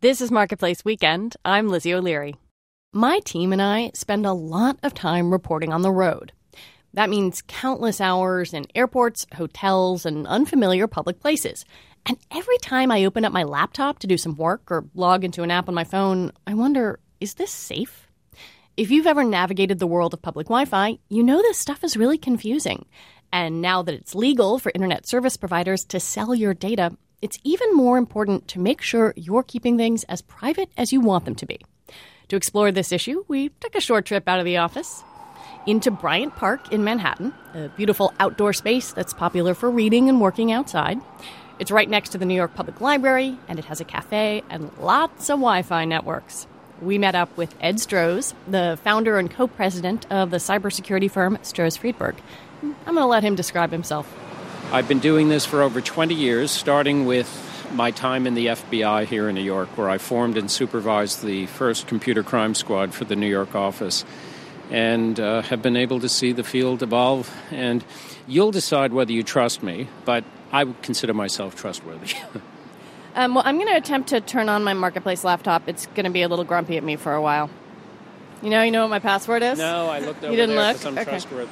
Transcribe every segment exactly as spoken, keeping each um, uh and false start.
This is Marketplace Weekend. I'm Lizzie O'Leary. My team and I spend a lot of time reporting on the road. That means countless hours in airports, hotels, and unfamiliar public places. And every time I open up my laptop to do some work or log into an app on my phone, I wonder, is this safe? If you've ever navigated the world of public Wi-Fi, you know this stuff is really confusing. And now that it's legal for internet service providers to sell your data, it's even more important to make sure you're keeping things as private as you want them to be. To explore this issue, we took a short trip out of the office into Bryant Park in Manhattan, a beautiful outdoor space that's popular for reading and working outside. It's right next to the New York Public Library, and it has a cafe and lots of Wi-Fi networks. We met up with Ed Strohs, the founder and co-president of the cybersecurity firm Strohs Friedberg. I'm going to let him describe himself. I've been doing this for over twenty years, starting with my time in the F B I here in New York, where I formed and supervised the first computer crime squad for the New York office, and uh, have been able to see the field evolve. And you'll decide whether you trust me, but I would consider myself trustworthy. um, well, I'm going to attempt to turn on my Marketplace laptop. It's going to be a little grumpy at me for a while. You know, you know what my password is? No, I looked over you didn't there look? because I'm okay.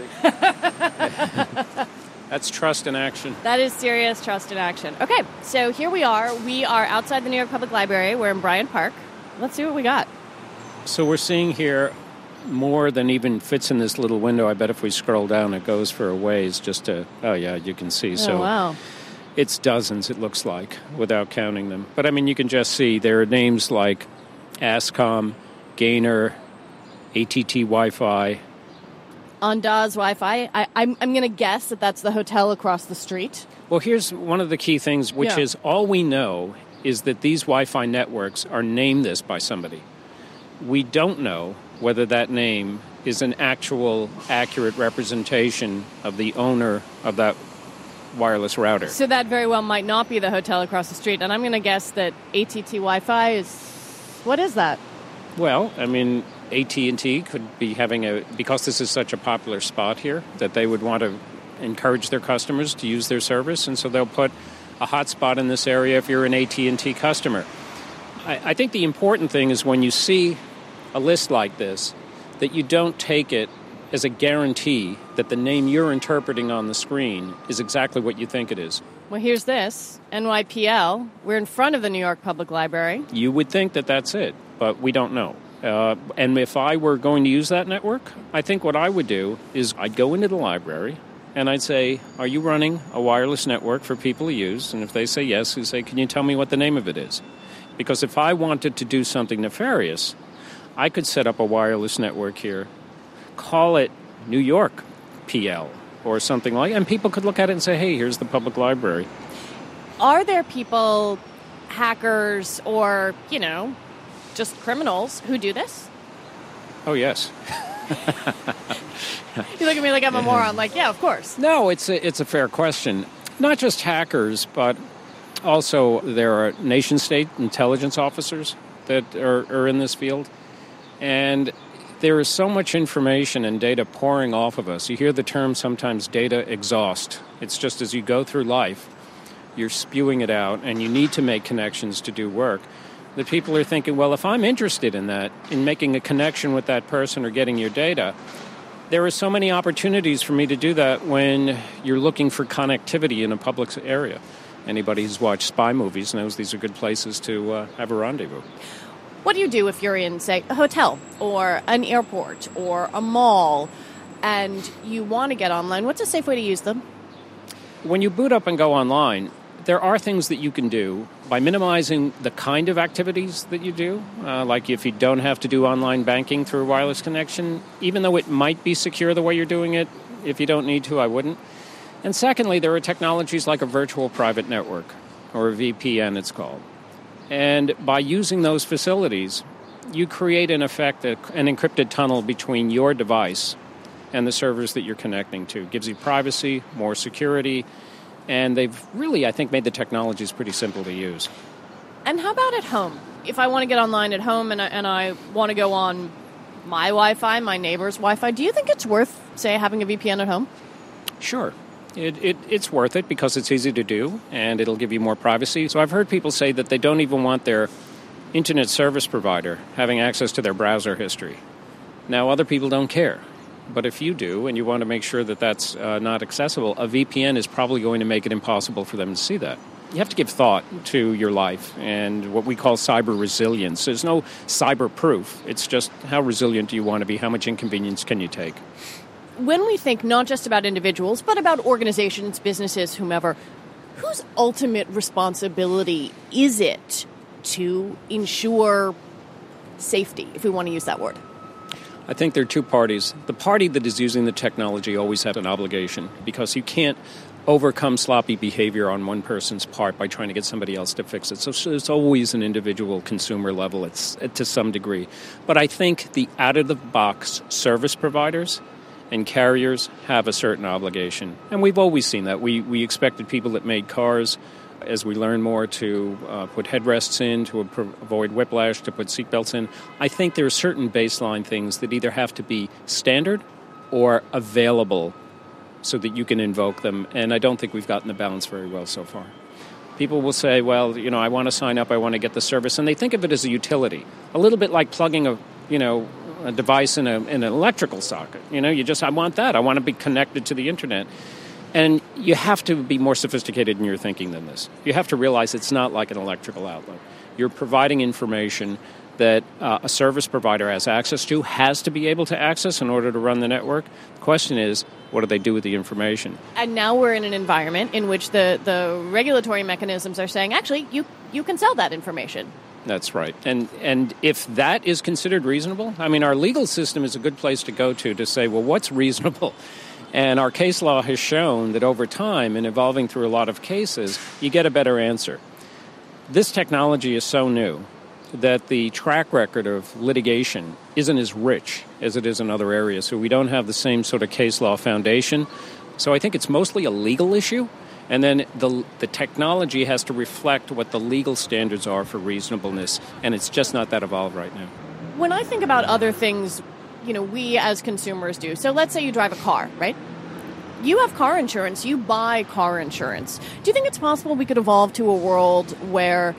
trustworthy. That's trust in action. That is serious trust in action. Okay, so here we are. We are outside the New York Public Library. We're in Bryant Park. Let's see what we got. So we're seeing here more than even fits in this little window. I bet if we scroll down, it goes for a ways just to, oh, yeah, you can see. Oh, so wow. It's dozens, it looks like, without counting them. But, I mean, you can just see there are names like Ascom, Gainer, A T T Wi-Fi. Andaz Wi-Fi. I, I'm, I'm going to guess that that's the hotel across the street. Well, here's one of the key things, which yeah. is all we know is that these Wi-Fi networks are named this by somebody. We don't know whether that name is an actual, accurate representation of the owner of that wireless router. So that very well might not be the hotel across the street. And I'm going to guess that A T T Wi-Fi is... What is that? Well, I mean, A T and T could be having a... Because this is such a popular spot here, that they would want to encourage their customers to use their service, and so they'll put a hotspot in this area if you're an A T and T customer. I, I think the important thing is when you see a list like this, that you don't take it as a guarantee that the name you're interpreting on the screen is exactly what you think it is. Well, here's this, N Y P L. We're in front of the New York Public Library. You would think that that's it, but we don't know. Uh, and if I were going to use that network, I think what I would do is I'd go into the library and I'd say, are you running a wireless network for people to use? And if they say yes, I'd say, can you tell me what the name of it is? Because if I wanted to do something nefarious, I could set up a wireless network here, call it New York P L or something like that, and people could look at it and say, hey, here's the public library. Are there people, hackers, or, you know, just criminals who do this? Oh, yes. You look at me like I'm a moron, like, yeah, of course. No, it's a, it's a fair question. Not just hackers, but also there are nation-state intelligence officers that are, are in this field. And there is so much information and data pouring off of us. You hear the term sometimes data exhaust. It's just as you go through life, you're spewing it out, and you need to make connections to do work. The people are thinking, well, if I'm interested in that, in making a connection with that person or getting your data, there are so many opportunities for me to do that when you're looking for connectivity in a public area. Anybody who's watched spy movies knows these are good places to uh, have a rendezvous. What do you do if you're in, say, a hotel or an airport or a mall and you want to get online? What's a safe way to use them? When you boot up and go online, there are things that you can do by minimizing the kind of activities that you do. Uh, like if you don't have to do online banking through a wireless connection, even though it might be secure the way you're doing it, if you don't need to, I wouldn't. And secondly, there are technologies like a virtual private network, or a V P N it's called. And by using those facilities, you create, in effect, a, an encrypted tunnel between your device and the servers that you're connecting to. It gives you privacy, more security, and they've really, I think, made the technologies pretty simple to use. And how about at home? If I want to get online at home and I, and I want to go on my Wi-Fi, my neighbor's Wi-Fi, do you think it's worth, say, having a V P N at home? Sure. It, it, it's worth it because it's easy to do, and it'll give you more privacy. So I've heard people say that they don't even want their internet service provider having access to their browser history. Now, other people don't care. But if you do, and you want to make sure that that's uh, not accessible, a V P N is probably going to make it impossible for them to see that. You have to give thought to your life and what we call cyber resilience. There's no cyber proof. It's just how resilient do you want to be? How much inconvenience can you take? When we think not just about individuals, but about organizations, businesses, whomever, whose ultimate responsibility is it to ensure safety, if we want to use that word? I think there are two parties. The party that is using the technology always has an obligation, because you can't overcome sloppy behavior on one person's part by trying to get somebody else to fix it. So it's always an individual consumer level it's, to some degree. But I think the out-of-the-box service providers and carriers have a certain obligation. And we've always seen that. We, we expected people that made cars, as we learn more, to uh, put headrests in, to avoid whiplash, to put seatbelts in. I think there are certain baseline things that either have to be standard or available so that you can invoke them, and I don't think we've gotten the balance very well so far. People will say, well, you know, I want to sign up, I want to get the service, and they think of it as a utility, a little bit like plugging a, you know, a device in, a, in an electrical socket. You know, you just, I want that, I want to be connected to the internet. And you have to be more sophisticated in your thinking than this. You have to realize it's not like an electrical outlet. You're providing information that uh, a service provider has access to, has to be able to access in order to run the network. The question is, what do they do with the information? And now we're in an environment in which the, the regulatory mechanisms are saying, actually, you, you can sell that information. That's right. And and if that is considered reasonable, I mean, our legal system is a good place to go to to say, well, what's reasonable? And our case law has shown that over time, and evolving through a lot of cases, you get a better answer. This technology is so new that the track record of litigation isn't as rich as it is in other areas, so we don't have the same sort of case law foundation. So I think it's mostly a legal issue, and then the the technology has to reflect what the legal standards are for reasonableness, and it's just not that evolved right now. When I think about other things, you know, we as consumers do, so let's say you drive a car, right? You have car insurance, you buy car insurance. Do you think it's possible we could evolve to a world where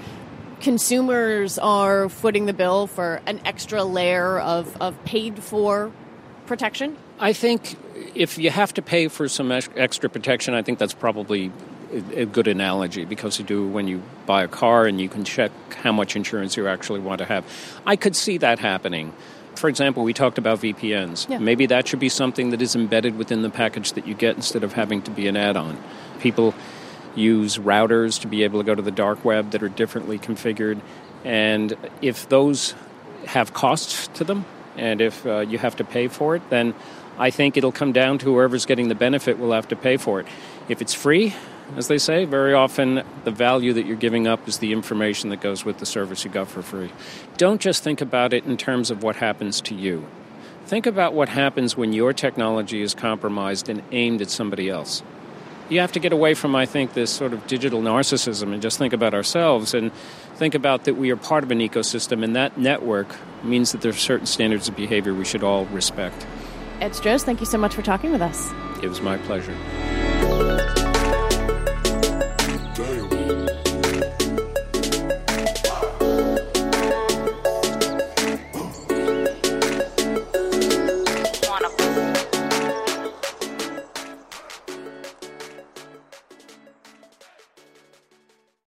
consumers are footing the bill for an extra layer of, of paid-for protection? I think if you have to pay for some extra protection, I think that's probably a good analogy, because you do when you buy a car and you can check how much insurance you actually want to have. I could see that happening. For example, we talked about V P Ns. Yeah. Maybe that should be something that is embedded within the package that you get instead of having to be an add-on. People use routers to be able to go to the dark web that are differently configured. And if those have costs to them, and if uh, you have to pay for it, then I think it'll come down to whoever's getting the benefit will have to pay for it. If it's free, as they say, very often the value that you're giving up is the information that goes with the service you got for free. Don't just think about it in terms of what happens to you. Think about what happens when your technology is compromised and aimed at somebody else. You have to get away from, I think, this sort of digital narcissism and just think about ourselves and think about that we are part of an ecosystem, and that network means that there are certain standards of behavior we should all respect. Ed Stroes, thank you so much for talking with us. It was my pleasure.